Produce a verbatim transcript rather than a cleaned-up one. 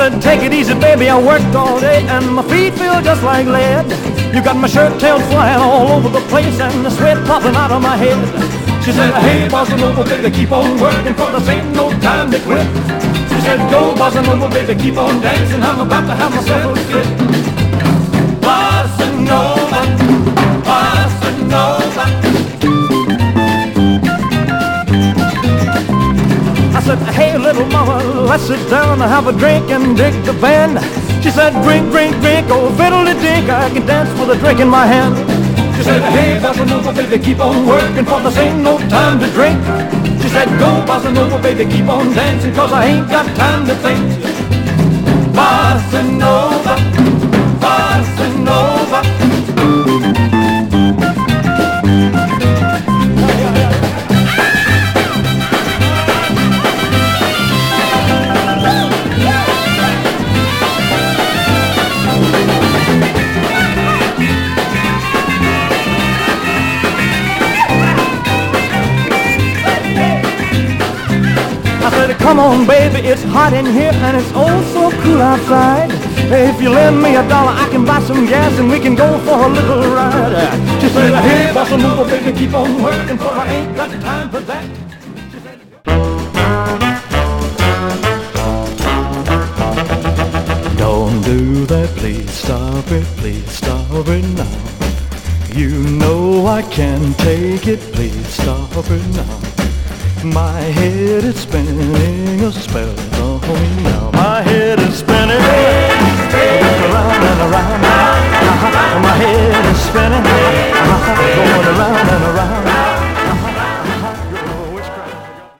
said, take it easy, baby, I worked all day and my feet feel just like lead. You got my shirt tail flying all over the place and the sweat popping out of my head. She said, hey, bossa nova, baby, keep on working, for this ain't no time to quit. She said, go, bossa nova, baby, keep on dancing, I'm about to have myself a fit. Bossa nova, bossa nova. I said, hey, little mama, let's sit down and have a drink and dig the band. She said, drink, drink, drink, oh, fiddle-de-dink, I can dance with a drink in my hand. She said, hey, bossa nova, baby, keep on working, for this ain't no time to drink. She said, go, bossa nova, baby, keep on dancing, cause I ain't got time to think. Bossa nova, bossa nova. Come on, baby, it's hot in here and it's oh so cool outside. If you lend me a dollar, I can buy some gas and we can go for a little ride. She said, hey, bossa nova, baby, keep on working, for I ain't got time for that. She said, don't do that, please stop it, please stop it now. You know I can't take it, please stop it now. My head is spinning a spell on me now. My head is spinning, going around and around. My head is spinning, going around and around.